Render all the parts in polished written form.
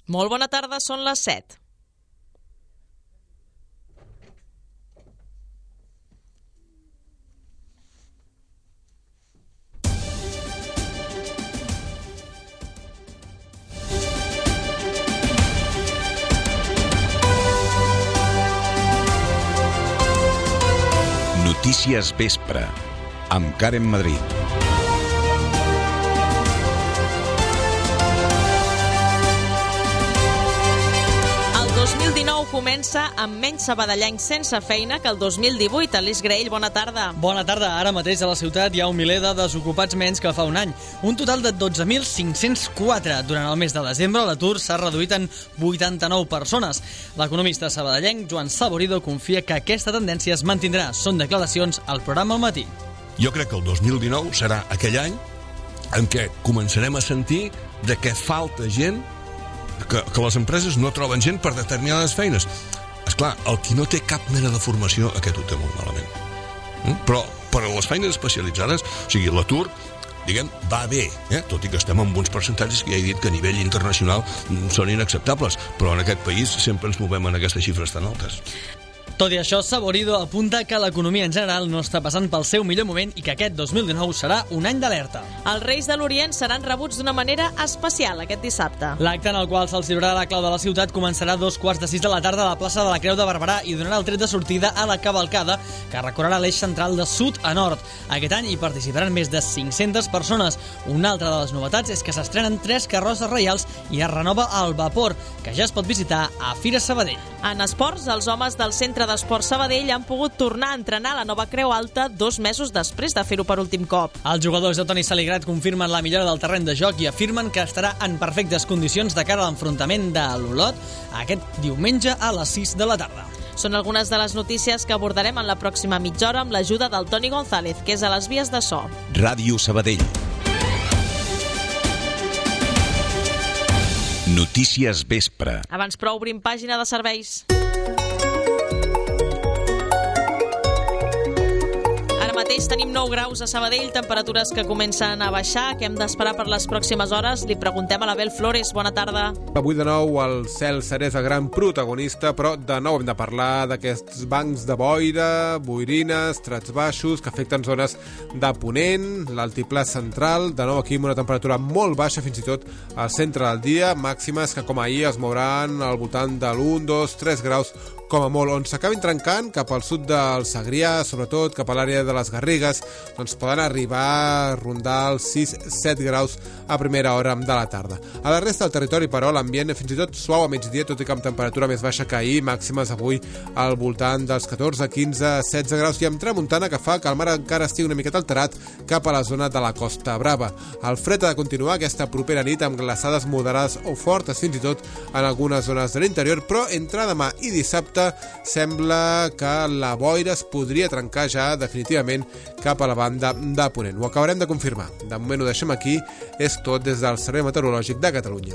Molt bona tarda, són les 7. Notícies Vespre, amb Karen Madrid. El 2019 comença amb menys sabadellencs sense feina que el 2018. Elis Graell, bona tarda. Bona tarda. Ara mateix a la ciutat hi ha un miler de desocupats menys que fa un any. Un total de 12.504. Durant el mes de desembre l'atur s'ha reduït en 89 persones. L'economista sabadellenc Joan Saborido confia que aquesta tendència es mantindrà. Són declaracions al programa Al Matí. Jo crec que el 2019 serà aquell any en què començarem a sentir de què falta gent, que les empreses no troben gent per determinades feines. Esclar, el qui no té cap mena de formació, aquest ho té molt malament. Però per a les feines especialitzades, o sigui, l'atur, diguem, va bé, tot i que estem en uns percentatges que ja he dit que a nivell internacional són inacceptables, però en aquest país sempre ens movem en aquestes xifres tan altes. Tot i això, Saborido apunta que l'economia en general no està passant pel seu millor moment i que aquest 2019 serà un any d'alerta. Els Reis de l'Orient seran rebuts d'una manera especial aquest dissabte. L'acte en el qual se'ls lliurarà la clau de la ciutat començarà a 5:15 de la tarda a la plaça de la Creu de Barberà i donarà el tret de sortida a la cavalcada que recorrerà l'eix central de sud a nord. Aquest any hi participaran més de 500 persones. Una altra de les novetats és que s'estrenen 3 carrosses reials i es renova el vapor, que ja es pot visitar a Fira Sabadell. En esports, els homes del Centre d'Esport Sabadell han pogut tornar a entrenar a la nova Creu Alta 2 mesos després de fer-ho per últim cop. Els jugadors de Toni Saligrat confirmen la millora del terreny de joc i afirmen que estarà en perfectes condicions de cara a l'enfrontament de l'Olot aquest diumenge a les 6 de la tarda. Són algunes de les notícies que abordarem en la pròxima mitja hora amb l'ajuda del Toni González, que és a les vies de so. Ràdio Sabadell. Notícies Vespre. Abans però obrim pàgina de serveis. Mateix tenim 9 graus a Sabadell, temperatures que comencen a baixar. Què hem d'esperar per les pròximes hores? Li preguntem a l'Abel Flores. Bona tarda. Avui de nou el cel serè és el gran protagonista, però de nou hem de parlar d'aquests bancs de boira, boirines, trats baixos que afecten zones de Ponent, l'altiplà central, de nou aquí amb una temperatura molt baixa, fins i tot al centre del dia, màximes que com ahir es mouran al voltant de l'1, 2, 3 graus com a molt, on s'acabin trencant cap al sud del Segrià, sobretot cap a l'àrea de les Garrigues, doncs poden arribar a rondar els 6-7 graus a primera hora de la tarda. A la resta del territori, però, l'ambient fins i tot suau a migdia, tot i que amb temperatura més baixa que ahir, màximes avui al voltant dels 14, 15, 16 graus, i amb tramuntana que fa que el mar encara estigui una miqueta alterat cap a la zona de la Costa Brava. El fred ha de continuar aquesta propera nit amb glaçades moderades o fortes, fins i tot en algunes zones de l'interior, però entre demà i dissabte sembla que la boira es podria trencar ja definitivament cap a la banda de Ponent. Ho acabarem de confirmar. De moment ho deixem aquí. És tot des del Servei Meteorològic de Catalunya.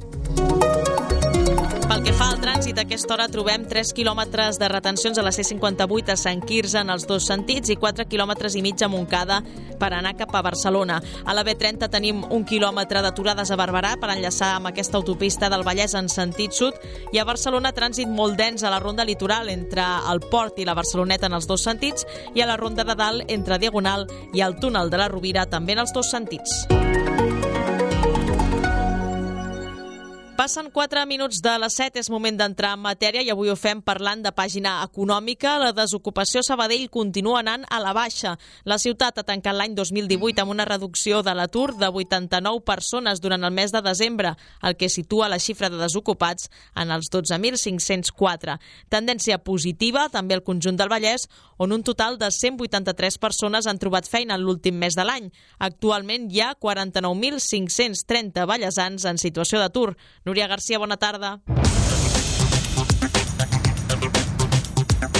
Pel que fa al trànsit, a aquesta hora trobem 3 quilòmetres de retencions a la C58 a Sant Quirze en els dos sentits i 4 quilòmetres i mig a Montcada per anar cap a Barcelona. A la B30 tenim 1 quilòmetre d'aturades a Barberà per enllaçar amb aquesta autopista del Vallès en sentit sud, i a Barcelona trànsit molt dens a la ronda litoral entre el Port i la Barceloneta en els dos sentits, i a la ronda de dalt entre Diagonal i el túnel de la Rovira també en els dos sentits. Passen 4 minuts de les 7, és moment d'entrar en matèria i avui ho fem parlant de pàgina econòmica. La desocupació a Sabadell continua anant a la baixa. La ciutat ha tancat l'any 2018 amb una reducció de l'atur de 89 persones durant el mes de desembre, el que situa la xifra de desocupats en els 12.504. Tendència positiva també al conjunt del Vallès, on un total de 183 persones han trobat feina en l'últim mes de l'any. Actualment hi ha 49.530 vallesans en situació d'atur. Núria Garcia, bona tarda.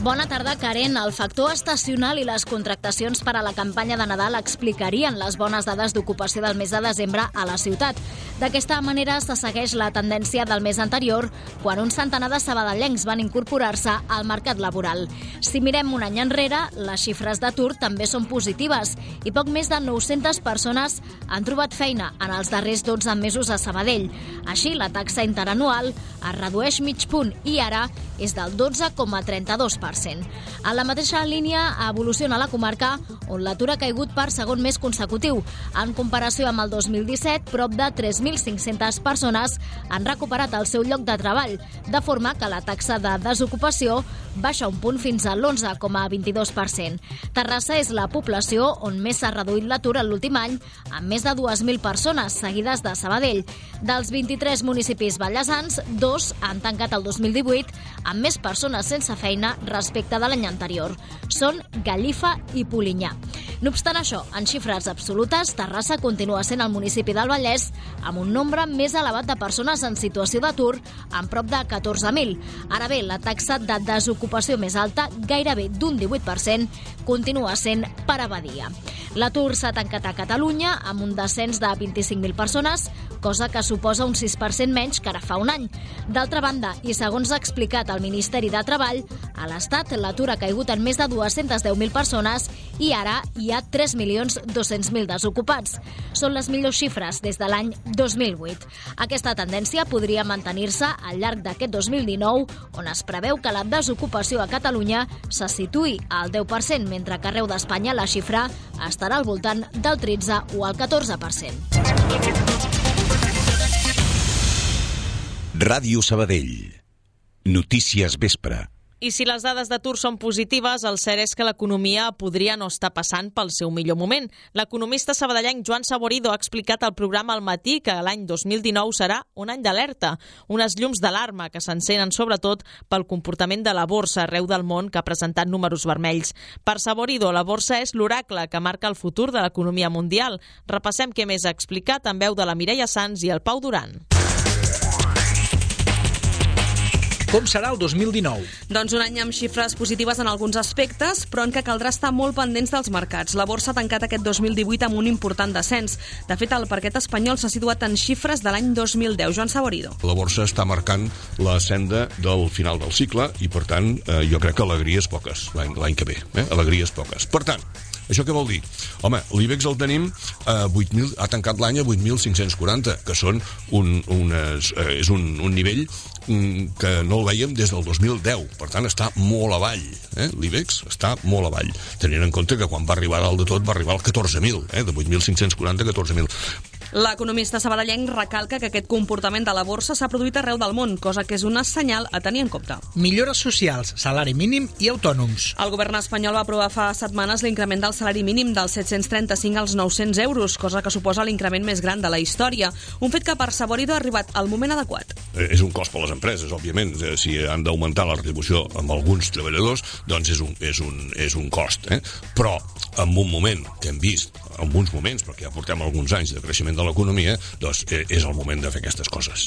Bona tarda, Karen. El factor estacional i les contractacions per a la campanya de Nadal explicarien les bones dades d'ocupació del mes de desembre a la ciutat. D'aquesta manera se segueix la tendència del mes anterior, quan un centenar de sabadellencs van incorporar-se al mercat laboral. Si mirem un any enrere, les xifres d'atur també són positives i poc més de 900 persones han trobat feina en els darrers 12 mesos a Sabadell. Així, la taxa interanual es redueix mig punt i ara és del 12,32%. A la mateixa línia evoluciona la comarca, on l'atur ha caigut per segon mes consecutiu. En comparació amb el 2017, prop de 3.500 persones han recuperat el seu lloc de treball, de forma que la taxa de desocupació baixa un punt fins a l'11,22%. Terrassa és la població on més s'ha reduït l'atur en l'últim any, amb més de 2.000 persones, seguides de Sabadell. Dels 23 municipis ballesans, 2 han tancat el 2018, amb més persones sense feina respecte de l'any anterior. Són Gallifa i Polinyà. No obstant això, en xifres absolutes, Terrassa continua sent el municipi del Vallès amb un nombre més elevat de persones en situació d'atur, amb prop de 14.000. Ara bé, la taxa de desocupació més alta, gairebé d'un 18%, continua sent per a Badia. L'atur s'ha tancat a Catalunya amb un descens de 25.000 persones, cosa que suposa un 6% menys que ara fa un any. D'altra banda, i segons ha explicat el Ministeri de Treball, a l'Estat l'atur ha caigut en més de 210.000 persones i ara hi ha 3.200.000 desocupats. Són les millors xifres des de l'any 2008. Aquesta tendència podria mantenir-se al llarg d'aquest 2019, on es preveu que la desocupació a Catalunya se situï al 10%, mentre que arreu d'Espanya la xifra estarà al voltant del 13 o el 14%. Ràdio Sabadell. Notícies vespre. I si les dades d'atur són positives, el cert és que l'economia podria no estar passant pel seu millor moment. L'economista sabadellenc Joan Saborido ha explicat al programa Al Matí que l'any 2019 serà un any d'alerta, unes llums d'alarma que s'encenen sobretot pel comportament de la borsa arreu del món, que ha presentat números vermells. Per Saborido, la borsa és l'oracle que marca el futur de l'economia mundial. Repassem què més ha explicat en veu de la Mireia Sans i el Pau Duran. Com serà el 2019? Doncs un any amb xifres positives en alguns aspectes, però en què caldrà estar molt pendents dels mercats. La borsa ha tancat aquest 2018 amb un important descens. De fet, el parquet espanyol s'ha situat en xifres de l'any 2010. Joan Saborido. La borsa està marcant la senda del final del cicle i, per tant, jo crec que alegries poques l'any que ve. Alegries poques. Per tant, això què vol dir? Home, l'IBEX el tenim a 8.000, ha tancat l'any a 8.540, que són és un nivell que no el veiem des del 2010. Per tant, està molt avall. L'IBEX està molt avall. Tenint en compte que quan va arribar a dalt de tot va arribar als 14.000, de 8.540 a 14.000. L'economista sabadellenc recalca que aquest comportament de la borsa s'ha produït arreu del món, cosa que és una senyal a tenir en compte. Millores socials, salari mínim i autònoms. El govern espanyol va aprovar fa setmanes l'increment del salari mínim dels 735 als 900 euros, cosa que suposa l'increment més gran de la història. Un fet que per Saborido ha arribat al moment adequat. És un cost per les empreses, òbviament. Si han d'augmentar la retribució amb alguns treballadors, doncs és un cost. Però en un moment que hem vist, en uns moments, perquè ja portem alguns anys de creixement de l'economia, doncs és el moment de fer aquestes coses.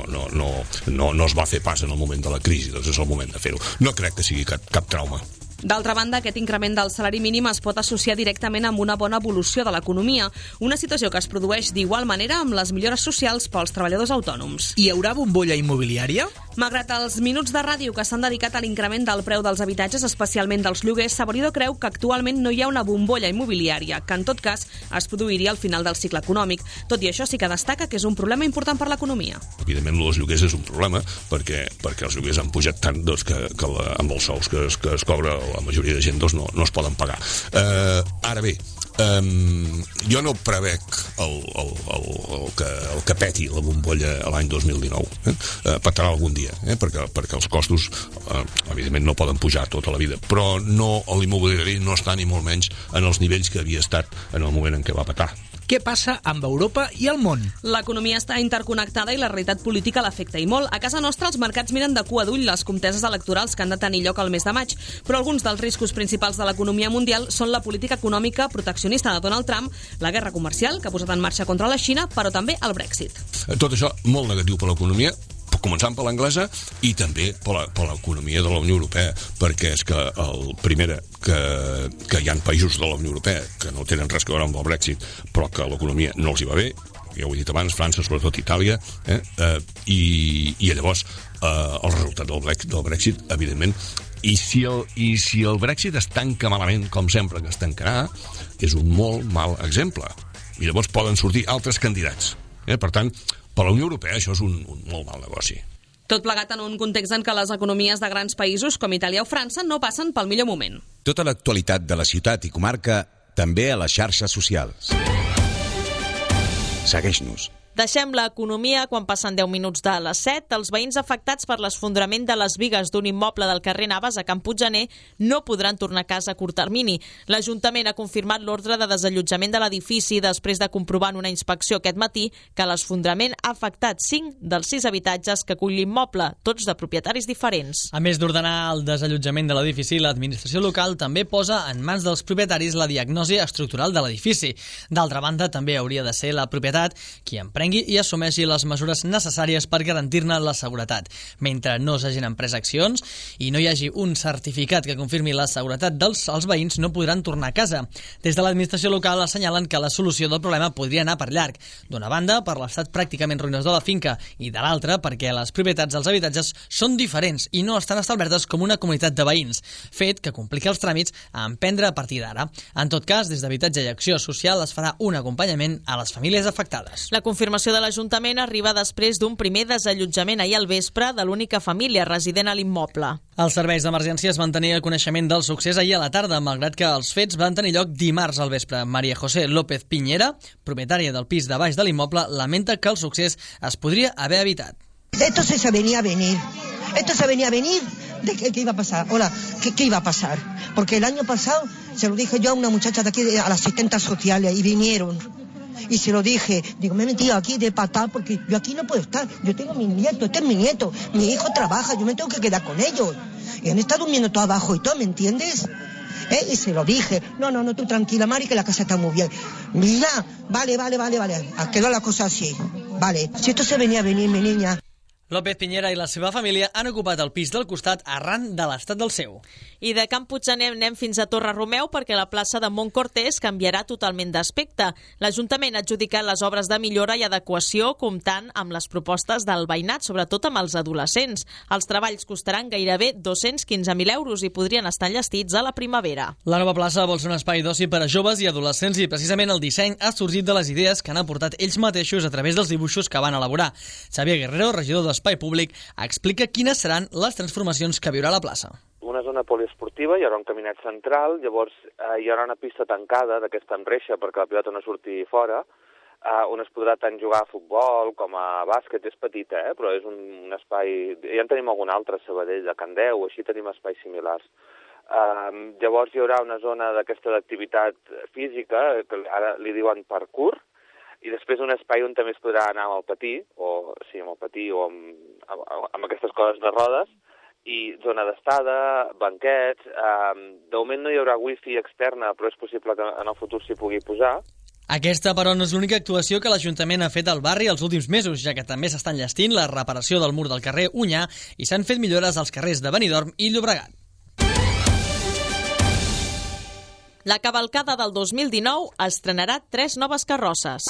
No es va fer pas en el moment de la crisi, doncs és el moment de fer-ho. No crec que sigui cap trauma. D'altra banda, aquest increment del salari mínim es pot associar directament amb una bona evolució de l'economia, una situació que es produeix d'igual manera amb les millores socials pels treballadors autònoms. Hi haurà bombolla immobiliària? Malgrat els minuts de ràdio que s'han dedicat a l'increment del preu dels habitatges, especialment dels lloguers, Saborido creu que actualment no hi ha una bombolla immobiliària, que en tot cas es produiria al final del cicle econòmic. Tot i això, sí que destaca que és un problema important per l'economia. Evidentment, els lloguers és un problema, perquè els lloguers han pujat tant que amb els sous que es cobra la majoria de gent no es poden pagar. Ara bé, jo no prevec el que peti la bombolla l'any 2019. Petarà algun dia, perquè els costos evidentment no poden pujar tota la vida, però l'immobiliari no està ni molt menys en els nivells que havia estat en el moment en què va petar. Què passa amb Europa i el món? L'economia està interconnectada i la realitat política l'afecta i molt. A casa nostra els mercats miren de cua d'ull les conteses electorals que han de tenir lloc al mes de maig, però alguns dels riscos principals de l'economia mundial són la política econòmica proteccionista de Donald Trump, la guerra comercial que ha posat en marxa contra la Xina, però també el Brexit. Tot això molt negatiu per l'economia, començant per l'anglesa i també per l'economia de la Unió Europea, perquè és que que hi ha països de la Unió Europea que no tenen res a veure amb el Brexit, però que l'economia no els hi va bé, ja ho he dit abans, França, sobretot Itàlia, i llavors el resultat del Brexit, evidentment, i si el Brexit es tanca malament, com sempre que es tancarà, és un molt mal exemple. I llavors poden sortir altres candidats. Per tant, per la Unió Europea això és un molt mal negoci. Tot plegat en un context en què les economies de grans països com Itàlia o França no passen pel millor moment. Tota l'actualitat de la ciutat i comarca també a les xarxes socials. Segueix-nos. Deixem l'economia quan passen 10 minuts de les 7. Els veïns afectats per l'esfondrament de les bigues d'un immoble del carrer Navas a Can Puiggener no podran tornar a casa a curt termini. L'Ajuntament ha confirmat l'ordre de desallotjament de l'edifici després de comprovar en una inspecció aquest matí que l'esfondrament ha afectat 5 dels 6 habitatges que acull l'immoble, tots de propietaris diferents. A més d'ordenar el desallotjament de l'edifici, l'administració local també posa en mans dels propietaris la diagnosi estructural de l'edifici. D'altra banda, també hauria de ser la propietat qui emprengui i assumeixi les mesures necessàries per garantir-ne la seguretat. Mentre no s'hagin emprès accions i no hi hagi un certificat que confirmi la seguretat els veïns, no podran tornar a casa. Des de l'administració local assenyalen que la solució del problema podria anar per llarg. D'una banda, per l'estat pràcticament ruïnós de la finca, i de l'altra, perquè les propietats dels habitatges són diferents i no estan establertes com una comunitat de veïns, fet que complica els tràmits a emprendre a partir d'ara. En tot cas, des d'Habitatge i Acció Social es farà un acompanyament a les famílies afectades. La confirmació de l'Ajuntament arriba després d'un primer desallotjament ahir al vespre de l'única família resident a l'immoble. Els serveis d'emergències van tenir el coneixement del succés ahir a la tarda, malgrat que els fets van tenir lloc dimarts al vespre. María José López Piñera, propietària del pis de baix de l'immoble, lamenta que el succés es podria haver evitat. Esto se venía a venir. ¿De qué iba a pasar? Hola, ¿qué iba a pasar? Porque el año pasado se lo dije yo a una muchacha de aquí, a las asistentes sociales, y vinieron. Y se lo dije, digo, me he metido aquí de patada porque yo aquí no puedo estar. Yo tengo mi nieto, este es mi nieto. Mi hijo trabaja, yo me tengo que quedar con ellos. Y han estado durmiendo todo abajo y todo, ¿me entiendes? Y se lo dije, no, tú tranquila, Mari, que la casa está muy bien. Mira, vale, quedó la cosa así. Vale, si esto se venía a venir, mi niña. López Piñera i la seva família han ocupat el pis del costat arran de l'estat del seu. I de Can Puiggener anem fins a Torre Romeu perquè la plaça de Montcortés canviarà totalment d'aspecte. L'Ajuntament ha adjudicat les obres de millora i adequació comptant amb les propostes del veïnat, sobretot amb els adolescents. Els treballs costaran gairebé 215.000 euros i podrien estar enllestits a la primavera. La nova plaça vol ser un espai d'oci per a joves i adolescents i precisament el disseny ha sorgit de les idees que han aportat ells mateixos a través dels dibuixos que van elaborar. Xavier Guerrero, regidor d'Espai Públic, explica quines seran les transformacions que viurà la plaça. Una zona poliesportiva, hi haurà un caminet central, llavors hi haurà una pista tancada d'aquesta enreixa perquè la pilota no surti fora, on es podrà tant jugar a futbol com a bàsquet. És petita, però és un espai... Ja en tenim algun altre, a Sabadell, a Candeu, així tenim espais similars. Llavors hi haurà una zona d'aquesta d'activitat física, que ara li diuen parkour, i després un espai on també es podrà anar amb el patí, o amb aquestes coses de rodes, i zona d'estada, banquets. De moment no hi haurà wifi externa, però és possible que en el futur s'hi pugui posar. Aquesta, però, no és l'única actuació que l'Ajuntament ha fet al barri els últims mesos, ja que també s'està enllestint la reparació del mur del carrer Unyà i s'han fet millores als carrers de Benidorm i Llobregat. La cavalcada del 2019 estrenarà 3 noves carrosses.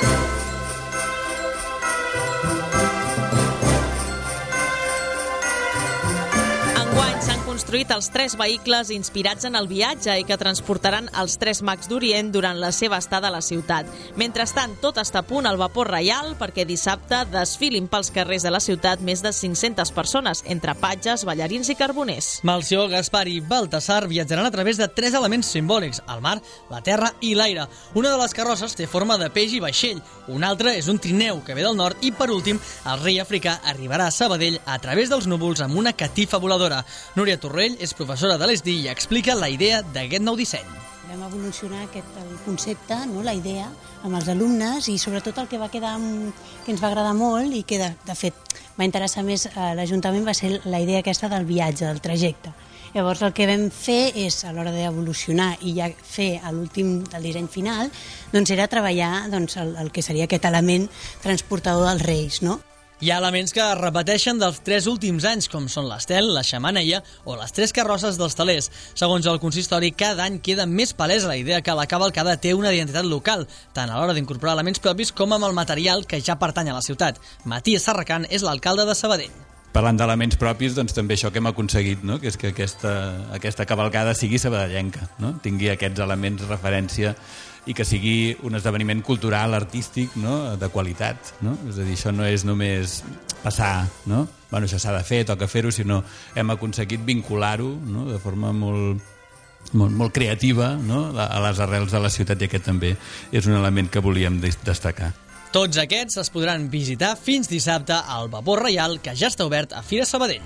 Enguany s'han construït els 3 vehicles inspirats en el viatge i que transportaran els 3 mags d'Orient durant la seva estada a la ciutat. Mentrestant, tot està a punt al vapor reial perquè dissabte desfilin pels carrers de la ciutat més de 500 persones, entre patges, ballarins i carboners. Melcior, Gaspar i Baltasar viatjaran a través de 3 elements simbòlics, el mar, la terra i l'aire. Una de les carrosses té forma de peix i vaixell, una altra és un trineu que ve del nord i, per últim, el rei africà arribarà a Sabadell a través dels núvols amb una catifa voladora. Núria Torrell és professora de l'ESDI i explica la idea d'aquest nou disseny. Vam evolucionar el concepte, la idea, amb els alumnes i sobretot el que va quedar que ens va agradar molt i que de fet va interessar més a l'Ajuntament va ser la idea aquesta del viatge, del trajecte. Llavors el que vam fer és, a l'hora d'evolucionar i ja fer a l'últim del disseny final, era treballar el que seria aquest element transportador dels Reis, no? Hi ha elements que es repeteixen dels 3 últims anys, com són l'estel, la xemeneia o les 3 carrosses dels telers. Segons el consistori, cada any queda més palesa la idea que la cavalcada té una identitat local, tant a l'hora d'incorporar elements propis com amb el material que ja pertany a la ciutat. Matías Sarracan és l'alcalde de Sabadell. Parlant d'elements propis, doncs també això que hem aconseguit, no? Que és que aquesta cavalcada sigui sabadellenca, no? Tingui aquests elements de referència i que sigui un esdeveniment cultural, artístic, no? De qualitat, no? És a dir, això no és només passar, no? Bueno, això s'ha de fer, toca fer-ho, sinó hem aconseguit vincular-ho, no? De forma molt creativa, no? A les arrels de la ciutat, i aquest també és un element que volíem destacar. Tots aquests es podran visitar fins dissabte al Vapor Reial, que ja està obert a Fira Sabadell.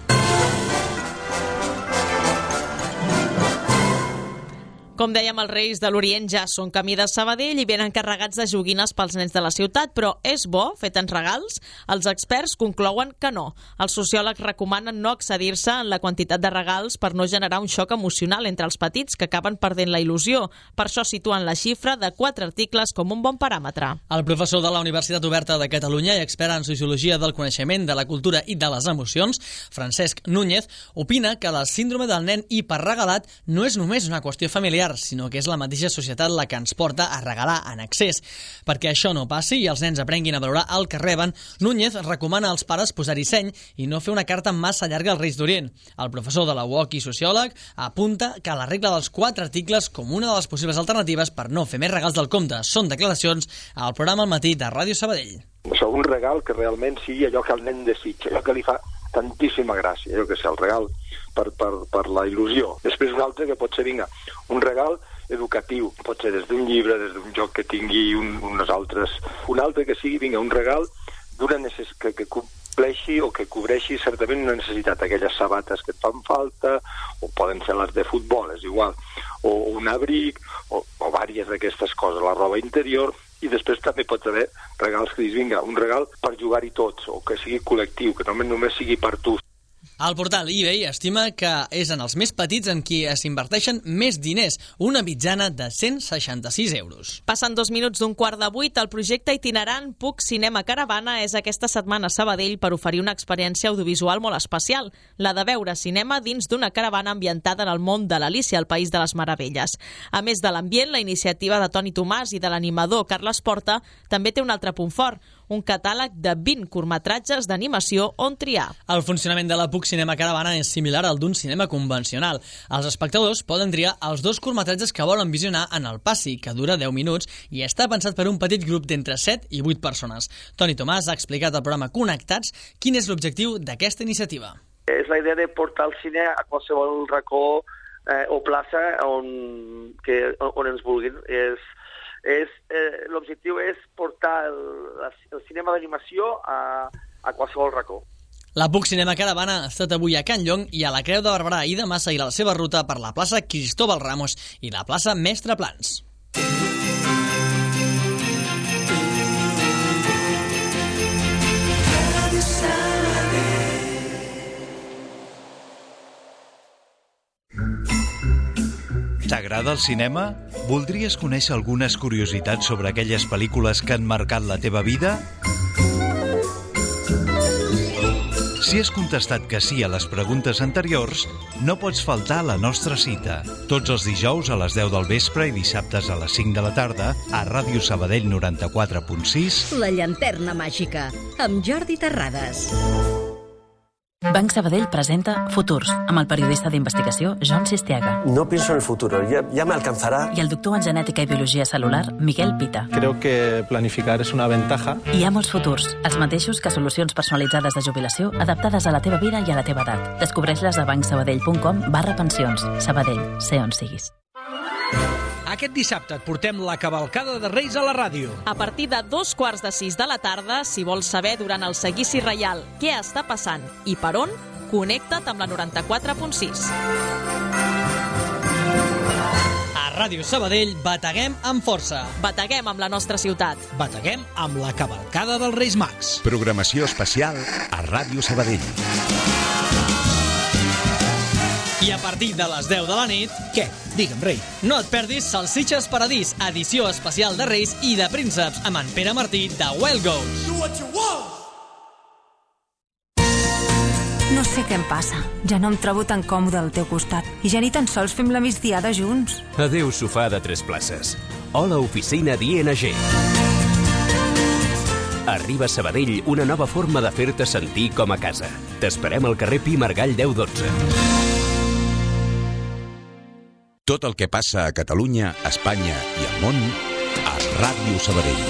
Com dèiem, els Reis de l'Orient ja són camí de Sabadell i venen carregats de joguines pels nens de la ciutat, però és bo fer tants regals? Els experts conclouen que no. Els sociòlegs recomanen no excedir-se en la quantitat de regals per no generar un xoc emocional entre els petits que acaben perdent la il·lusió. Per això situen la xifra de 4 articles com un bon paràmetre. El professor de la Universitat Oberta de Catalunya i expert en Sociologia del Coneixement, de la Cultura i de les Emocions, Francesc Núñez, opina que la síndrome del nen hiperregalat no és només una qüestió familiar, sinó que és la mateixa societat la que ens porta a regalar en excés. Perquè això no passi i els nens aprenguin a valorar el que reben, Núñez recomana als pares posar-hi seny i no fer una carta massa llarga als Reis d'Orient. El professor de la UOC i sociòleg apunta que la regla dels 4 articles com una de les possibles alternatives per no fer més regals del compte. Són declaracions al programa Al Matí de Ràdio Sabadell. Això, un regal que realment sigui allò que el nen desitja, allò que li fa tantíssima gràcia, allò que és el regal per la il·lusió. Després un altre que pot ser, un regal educatiu, pot ser des d'un llibre, des d'un joc que tingui uns altres. Un altre que sigui, un regal que compleixi o que cobreixi certament una necessitat, aquelles sabates que et fan falta, o poden ser les de futbol, és igual, o un abric, o vàries d'aquestes coses, la roba interior. I després també pot haver regals que diguis, un regal per jugar-hi tots, o que sigui col·lectiu, que només sigui per tu. El portal eBay estima que és en els més petits en qui s'inverteixen més diners, una mitjana de 166 euros. Passen 2 minuts d'un 7:15, el projecte itinerant Puc Cinema Caravana és aquesta setmana a Sabadell per oferir una experiència audiovisual molt especial, la de veure cinema dins d'una caravana ambientada en el món de l'Alícia, al País de les Meravelles. A més de l'ambient, la iniciativa de Toni Tomàs i de l'animador Carles Porta també té un altre punt fort, un catàleg de 20 curtmetratges d'animació on triar. El funcionament de la Puc Cinema Caravana és similar al d'un cinema convencional. Els espectadors poden triar els 2 curtmetratges que volen visionar en el passi, que dura 10 minuts i està pensat per un petit grup d'entre 7 i 8 persones. Toni Tomàs ha explicat al programa Connectats quin és l'objectiu d'aquesta iniciativa. És la idea de portar el cine a qualsevol racó o plaça on ens vulguin. L'objectiu és portar el cinema d'animació a qualsevol racó. La Puc Cinema Caravana ha estat avui a Can Llong i a la Creu de Barberà i demà seguirà la seva ruta per la plaça Cristóbal Ramos i la plaça Mestre Plans. T'agrada el cinema? Voldries conèixer algunes curiositats sobre aquelles pel·lícules que han marcat la teva vida? Si has contestat que sí a les preguntes anteriors, no pots faltar a la nostra cita. Tots els dijous a les 10 del vespre i dissabtes a les 5 de la tarda a Ràdio Sabadell 94.6. La llanterna màgica, amb Jordi Terrades. Banc Sabadell presenta Futurs, amb el periodista d'investigació John Sistiaga. No pienso en el futuro, ya me alcanzará. I el doctor en genètica i biologia celular, Miguel Pita. Creo que planificar es una ventaja. Hi ha molts futurs, els mateixos que solucions personalitzades de jubilació adaptades a la teva vida i a la teva edat. Descobreix-les a bancsabadell.com/pensions. Sabadell, sé on siguis. Aquest dissabte et portem la cavalcada de Reis a la ràdio. A partir de 5:45 de la tarda, si vols saber durant el seguici reial què està passant i per on, connecta't amb la 94.6. A Ràdio Sabadell bateguem amb força. Bateguem amb la nostra ciutat. Bateguem amb la cavalcada dels Reis Mags. Programació especial a Ràdio Sabadell. I a partir de les 10 de la nit... Què? Digue'm, rei. No et perdis Salsitxes Paradís, edició especial de Reis i de Prínceps, amb en Pere Martí de Wild Goats. No sé què em passa. Ja no em trobo tan còmode al teu costat. I ja ni tan sols fem la migdiada junts. Adéu sofà de 3 places. Hola oficina d'ING. Arriba a Sabadell una nova forma de fer-te sentir com a casa. T'esperem al carrer Pi Margall 1012. Tot el que passa a Catalunya, Espanya i al món a Ràdio Sabadell.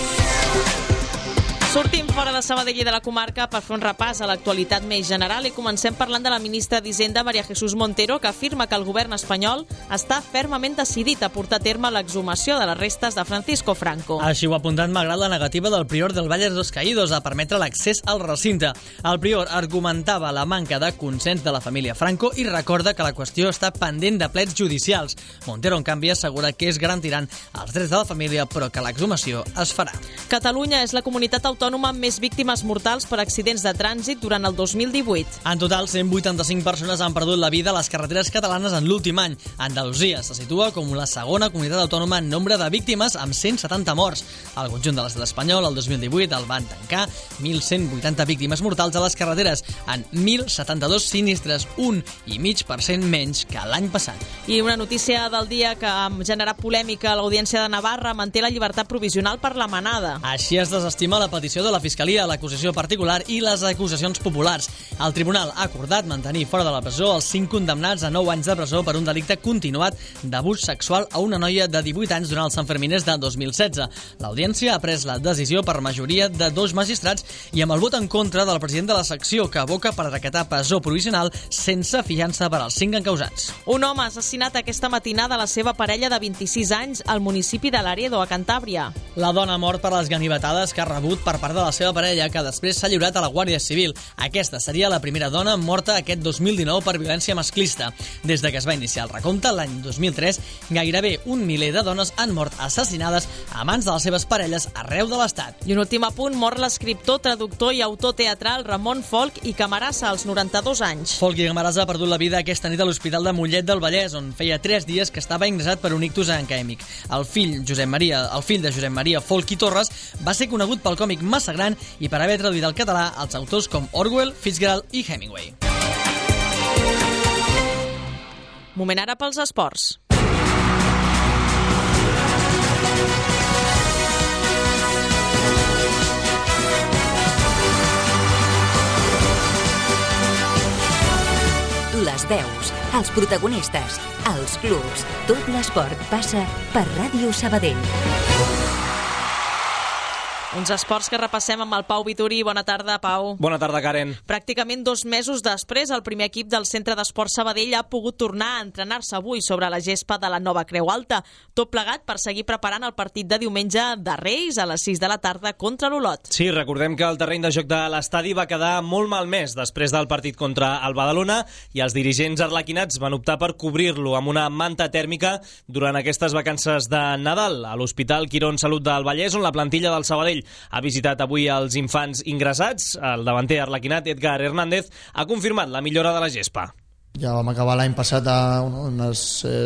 Sortim fora de Sabadell i de la comarca per fer un repàs a l'actualitat més general i comencem parlant de la ministra d'Hisenda, María Jesús Montero, que afirma que el govern espanyol està fermament decidit a portar a terme l'exhumació de les restes de Francisco Franco. Així ho ha apuntat malgrat la negativa del prior del Valle de los Caídos a permetre l'accés al recinte. El prior argumentava la manca de consens de la família Franco i recorda que la qüestió està pendent de plets judicials. Montero, en canvi, assegura que es garantiran els drets de la família, però que l'exhumació es farà. Catalunya és la comunitat autònoma amb més víctimes mortals per accidents de trànsit durant el 2018. En total, 185 persones han perdut la vida a les carreteres catalanes en l'últim any. Andalusia se situa com la segona comunitat autònoma en nombre de víctimes, amb 170 morts. Al conjunt de l'estat espanyol, el 2018 el van tancar 1.180 víctimes mortals a les carreteres, en 1.072 sinistres, 1,5% menys que l'any passat. I una notícia del dia que ha generat polèmica: l'Audiència de Navarra manté la llibertat provisional per la manada. Així es desestima la petició de la Fiscalia, l'acusació particular i les acusacions populars. El tribunal ha acordat mantenir fora de la presó els 5 condemnats a 9 anys de presó per un delicte continuat d'abús sexual a una noia de 18 anys durant els Sanfermines de 2016. L'Audiència ha pres la decisió per majoria de 2 magistrats i amb el vot en contra del president de la secció, que aboca per acatar presó provisional sense fiança per als 5 encausats. Un home ha assassinat aquesta matinada la seva parella de 26 anys al municipi de Laredo, a Cantàbria. La dona ha mort per les ganivetades que ha rebut per part de la seva parella, que després s'ha lliurat a la Guàrdia Civil. Aquesta seria la primera dona morta aquest 2019 per violència masclista. Des de que es va iniciar el recompte l'any 2003, gairebé 1 miler de dones han mort assassinades a mans de les seves parelles arreu de l'Estat. I un últim apunt: mor l'escriptor, traductor i autor teatral Ramon Folch i Camarasa, als 92 anys. Folch i Camarasa ha perdut la vida aquesta nit a l'Hospital de Mollet del Vallès, on feia 3 dies que estava ingressat per un ictus anquèmic. El fill de Josep Maria Folch i Torres va ser conegut pel còmic Massa Gran i per haver traduït al català els autors com Orwell, Fitzgerald i Hemingway. Moment ara pels esports. Les veus, els protagonistes, els clubs, tot l'esport passa per Ràdio Sabadell. Uns esports que repassem amb el Pau Vitorí. Bona tarda, Pau. Bona tarda, Karen. Pràcticament 2 mesos després, el primer equip del Centre d'Esport Sabadell ha pogut tornar a entrenar-se avui sobre la gespa de la nova Creu Alta. Tot plegat per seguir preparant el partit de diumenge de Reis a les 6 de la tarda contra l'Olot. Sí, recordem que el terreny de joc de l'estadi va quedar molt malmès després del partit contra el Badalona i els dirigents arlequinats van optar per cobrir-lo amb una manta tèrmica durant aquestes vacances de Nadal a l'Hospital Quirón Salut del Vallès, on la plantilla del Sabadell ha visitat avui els infants ingressats. El davanter arlequinat, Edgar Hernández, ha confirmat la millora de la gespa. Ja vam acabar l'any passat a unes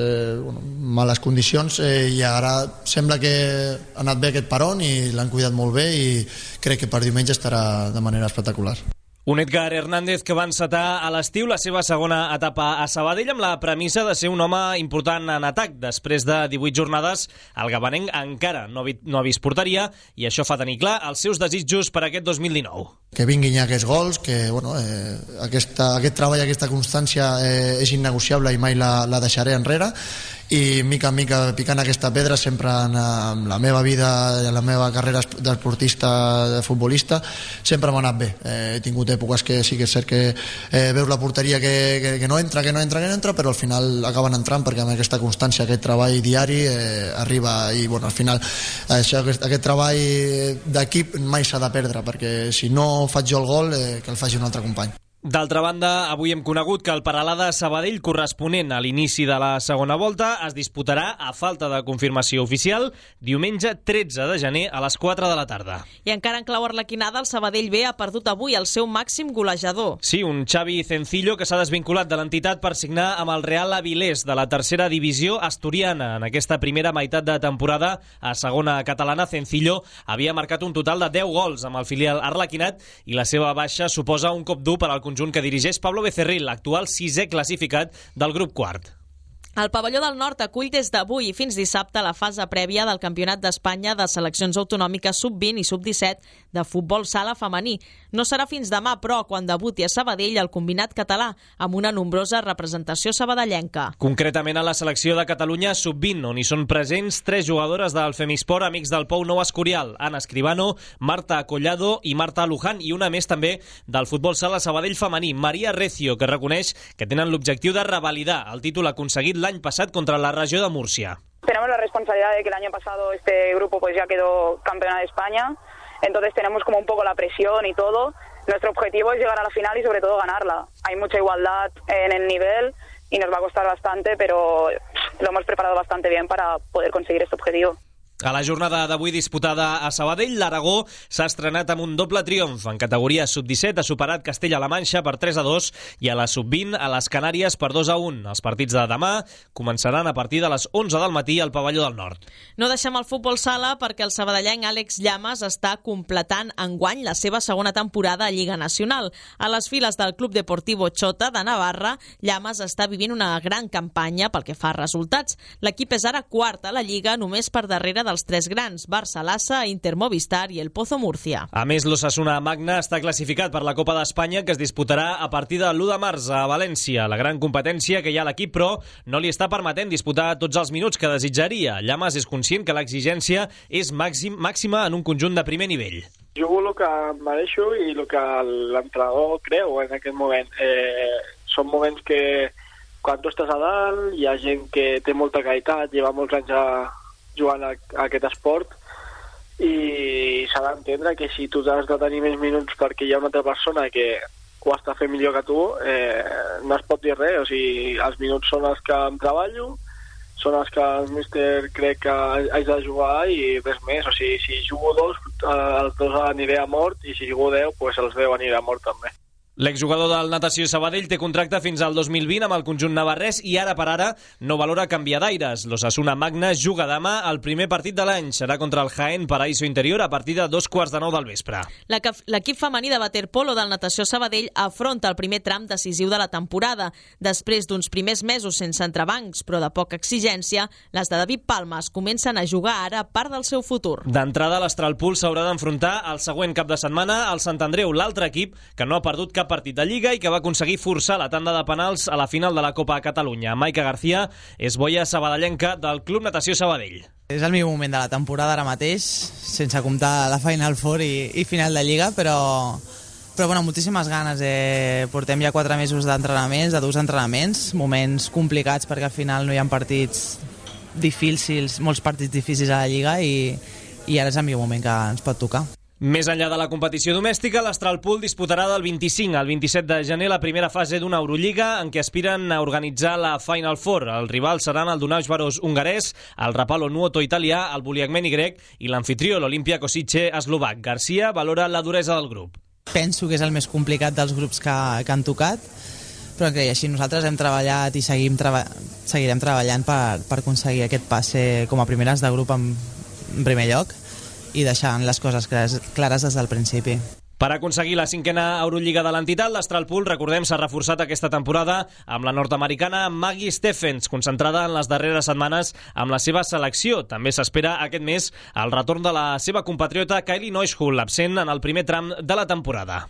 males condicions i ara sembla que ha anat bé aquest peron i l'han cuidat molt bé i crec que per diumenge estarà de manera espectacular. Un Edgar Hernández que va encetar a l'estiu la seva segona etapa a Sabadell amb la premissa de ser un home important en atac. Després de 18 jornades, el gabanenc encara no ha vist porteria i això fa tenir clar els seus desitjos per aquest 2019. Que vinguin ja aquests gols, que aquest treball, aquesta constància és innegociable i mai la deixaré enrere, i mica en mica picant aquesta pedra sempre en la meva vida, en la meva carrera d'esportista, de futbolista, sempre m'ha anat bé. He tingut èpoques que sí que és cert que veus la porteria que no entra, però al final acaben entrant perquè amb aquesta constància, aquest treball diari arriba i al final aquest treball d'equip mai s'ha de perdre, perquè si no faig jo el gol que el faci un altre company. D'altra banda, avui hem conegut que el Peralada Sabadell corresponent a l'inici de la segona volta es disputarà, a falta de confirmació oficial, diumenge 13 de gener a les 4 de la tarda. I encara en clau arlequinada, el Sabadell B ha perdut avui el seu màxim golejador. Sí, un Xavi Cencillo que s'ha desvinculat de l'entitat per signar amb el Real Avilés de la tercera divisió asturiana. En aquesta primera meitat de temporada a segona catalana, Cencillo havia marcat un total de 10 gols amb el filial arlequinat i la seva baixa suposa un cop dur per al conjunt conjunt que dirigeix Pablo Becerril, l'actual 6è classificat del grup quart. El Pavelló del Nord acull des d'avui i fins dissabte la fase prèvia del Campionat d'Espanya de seleccions autonòmiques sub-20 i sub-17 de futbol sala femení. No serà fins demà, però, quan debuti a Sabadell el combinat català, amb una nombrosa representació sabadellenca. Concretament a la selecció de Catalunya sub-20, on hi són presents 3 jugadores del Femisport amics del Pou Nou Escorial, Ana Escribano, Marta Collado i Marta Luján, i una més també del futbol sala Sabadell femení, Maria Recio, que reconeix que tenen l'objectiu de revalidar el títol aconseguit l'any passat contra la regió de Múrcia. Tenemos la responsabilidad de que el año pasado este grupo pues ya quedó campeona de España, entonces tenemos como un poco la presión y todo. Nuestro objetivo es llegar a la final y sobre todo ganarla. Hay mucha igualdad en el nivel y nos va a costar bastante, pero lo hemos preparado bastante bien para poder conseguir este objetivo. A la jornada d'avui disputada a Sabadell, l'Aragó s'ha estrenat amb un doble triomf. En categoria sub-17 ha superat Castella-La Manxa per 3-2 i a la sub-20 a les Canàries per 2-1. Els partits de demà començaran a partir de les 11 del matí al Pavelló del Nord. No deixem el futbol sala perquè el sabadellenc Àlex Llamas està completant enguany la seva segona temporada a Lliga Nacional. A les files del Club Deportivo Chota de Navarra, Llamas està vivint una gran campanya pel que fa a resultats. L'equip és ara quart a la Lliga, només per darrere dels 3 grans, Barça, Lassa, Inter Movistar i el Pozo Murcia. A més, l'Osasuna Magna està classificat per la Copa d'Espanya, que es disputarà a partir de l'1 de març a València. La gran competència que hi ha a l'equip, però, no li està permetent disputar tots els minuts que desitjaria. Llamas és conscient que l'exigència és màxima en un conjunt de primer nivell. Jugo el que mereixo i el que l'entrenador creu en aquest moment. Són moments que, quan tu estàs a dalt, hi ha gent que té molta qualitat, lleva molts anys jugant a aquest esport, i s'ha d'entendre que si tu has de tenir més minuts perquè hi ha una altra persona que ho està fent millor que tu, no es pot dir res. O sigui, els minuts són els que em treballo, són els que el míster crec que haig de jugar i res més. O sigui, si jugo 2, els 2 aniré a mort, i si jugo 10, doncs els 10 aniré a mort també. L'exjugador del Natació Sabadell té contracte fins al 2020 amb el conjunt navarrès i ara per ara no valora canviar d'aires. L'Osasuna Magna juga demà el primer partit de l'any. Serà contra el Jaén Paraíso Interior a partir de 2:15 del vespre. L'equip femení de waterpolo del Natació Sabadell afronta el primer tram decisiu de la temporada. Després d'uns primers mesos sense entrebancs, però de poca exigència, les de David Palmas comencen a jugar ara part del seu futur. D'entrada, l'Astralpool s'haurà d'enfrontar el següent cap de setmana al Sant Andreu, l'altre equip que no ha perdut cap partit de Lliga i que va aconseguir forçar la tanda de penals a la final de la Copa a Catalunya. Maica García és boia sabadellenca del Club Natació Sabadell. És el millor moment de la temporada ara mateix, sense comptar la Final Four i final de Lliga, però bueno, moltíssimes ganes. Portem ja 4 mesos d'entrenaments, de 2 entrenaments, moments complicats perquè al final no hi ha partits difícils, molts partits difícils a la Lliga, i ara és el millor moment que ens pot tocar. Més enllà de la competició domèstica, l'Astralpool disputarà del 25 al 27 de gener la primera fase d'una Eurolliga en què aspiren a organitzar la Final Four. Els rivals seran el Dunausvaros hongarès, el Rapalo Nuoto italià, el Buliagmeni grec i l'amfitrió, l'Olimpia Kosice eslovac. Garcia valora la duresa del grup. Penso que és el més complicat dels grups que han tocat, però que així nosaltres hem treballat i seguirem treballant per aconseguir aquest passe com a primeres de grup en primer lloc i deixant les coses clares des del principi. Per aconseguir la 5a Eurolliga de l'entitat, l'Astralpool, recordem, s'ha reforçat aquesta temporada amb la nord-americana Maggie Stephens, concentrada en les darreres setmanes amb la seva selecció. També s'espera aquest mes el retorn de la seva compatriota Kylie Neuschul, absent en el primer tram de la temporada.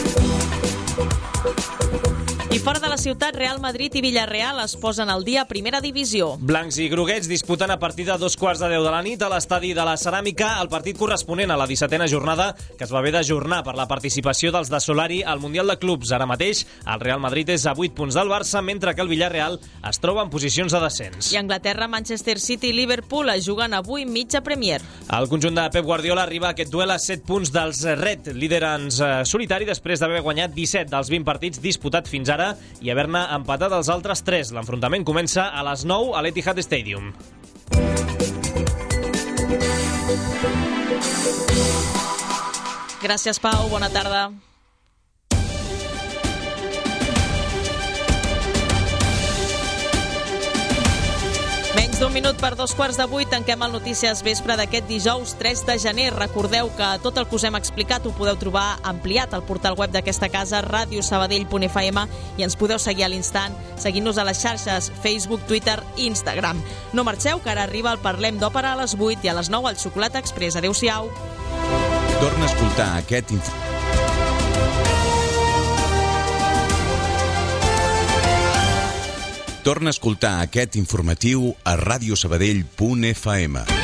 I fora de la ciutat, Real Madrid i Villarreal es posen al dia a primera divisió. Blancs i groguets disputen a partir de 2:15 de la nit a l'estadi de la Ceràmica el partit corresponent a la 17a jornada que es va haver d'ajornar per la participació dels de Solari al Mundial de Clubs. Ara mateix, el Real Madrid és a 8 punts del Barça, mentre que el Villarreal es troba en posicions de descens. I a Anglaterra, Manchester City i Liverpool es juguen avui mitja Premier. El conjunt de Pep Guardiola arriba a aquest duel a 7 punts dels Red, líder en solitari després d'haver guanyat 17 dels 20 partits disputats fins ara i haver-ne empatat els altres 3. L'enfrontament comença a les 9 a l'Etihad Stadium. Gràcies, Pau. Bona tarda. Menys Menys d'un minut per 2:15, tanquem el Notícies Vespre d'aquest dijous 3 de gener. Recordeu que tot el que us hem explicat ho podeu trobar ampliat al portal web d'aquesta casa, radiosabadell.fm, i ens podeu seguir a l'instant seguint-nos a les xarxes Facebook, Twitter i Instagram. No marxeu, que ara arriba el Parlem d'Òpera a les 8 i a les 9 al Xocolata Express. Adéu-siau. Torna a escoltar aquest Torna a escoltar aquest informatiu a radiosabadell.fm.